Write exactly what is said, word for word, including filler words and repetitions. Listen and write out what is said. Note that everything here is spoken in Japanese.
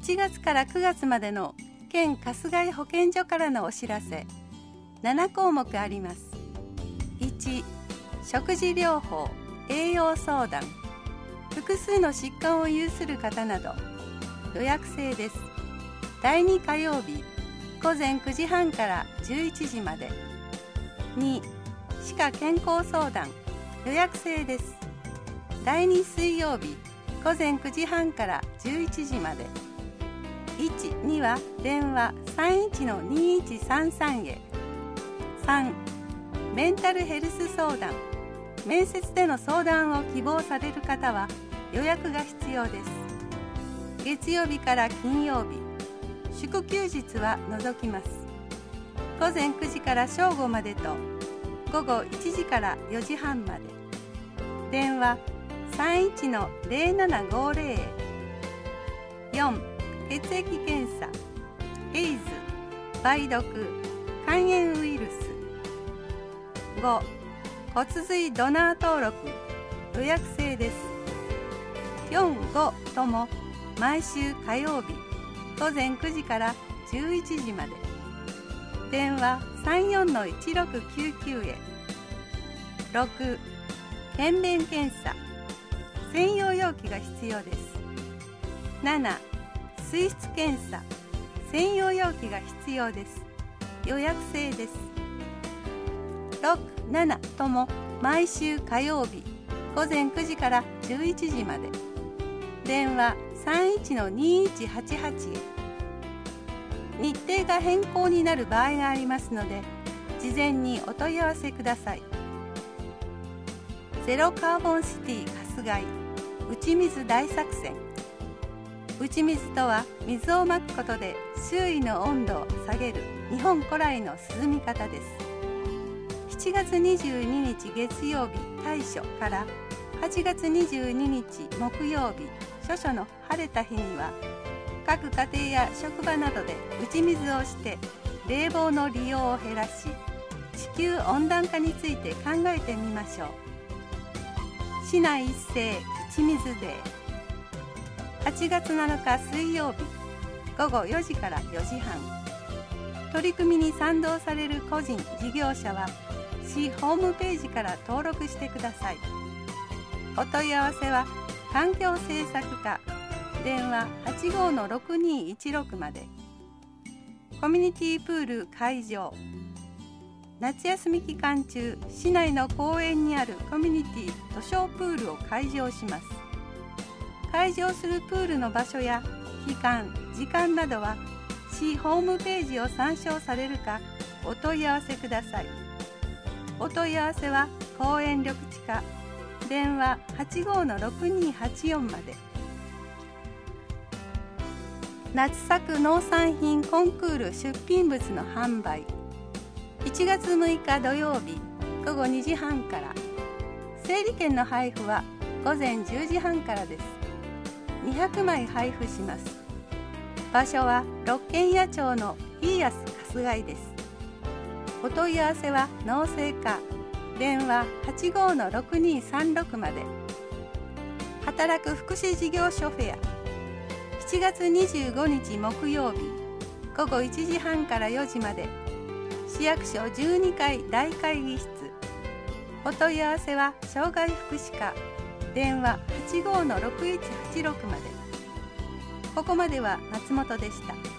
ちがつからくがつまでの県春日井保健所からのお知らせななこうもくあります。いち、食事療法、栄養相談、複数の疾患を有する方など予約制です。だいに火曜日午前くじはんからじゅういちじまで。に、歯科健康相談、予約制です。だいに水曜日午前くじはんからじゅういちじまで。いち、には電話 さんいちのにいちさんさん へ。さん、メンタルヘルス相談、面接での相談を希望される方は予約が必要です。月曜日から金曜日、祝休日は除きます。午前くじから正午までと午後いちじからよじはんまで。電話 さんいちのぜろななごぜろ へ。よん、血液検査、エイズ、梅毒、肝炎ウイルス。ご、骨髄ドナー登録、予約制です。よん、ごとも毎週火曜日午前くじからじゅういちじまで。電話 さんよんのいちろくきゅうきゅう へ。ろく、検便検査、専用容器が必要です。なな、水質検査、専用容器が必要です。予約制です。ろく、ななとも毎週火曜日午前くじからじゅういちじまで。電話 さんいちのにいちはちはち へ。日程が変更になる場合がありますので事前にお問い合わせください。ゼロカーボンシティ春日井打ち水大作戦。打ち水とは水をまくことで周囲の温度を下げる日本古来の涼み方です。しちがつにじゅうににち月曜日大暑からはちがつにじゅうににち木曜日処暑の晴れた日には各家庭や職場などで打ち水をして冷房の利用を減らし地球温暖化について考えてみましょう。市内一斉打ち水デー。はちがつなのか水曜日午後よじからよじはん。取り組みに賛同される個人事業者は市ホームページから登録してください。お問い合わせは環境政策課電話 はちごのろくにいちろく まで。コミュニティプール開場。夏休み期間中、市内の公園にあるコミュニティ図書プールを開場します。開場するプールの場所や期間、時間などは市ホームページを参照されるかお問い合わせください。お問い合わせは公園緑地課電話 はちごのろくにはちよん まで。夏作農産品コンクール出品物の販売。いちがつむいか土曜日午後にじはんから。整理券の配布は午前じゅうじはんからです。にひゃくまい配布します。場所は六軒野町のイーアス春日井です。お問い合わせは農政課電話 はちごのろくにさんろく まで。働く福祉事業所フェア。しちがつにじゅうごにち木曜日午後いちじはんからよじまで。市役所じゅうにかい大会議室。お問い合わせは障害福祉課電話 はちごのろくいちはちろく まで。ここまでは松本でした。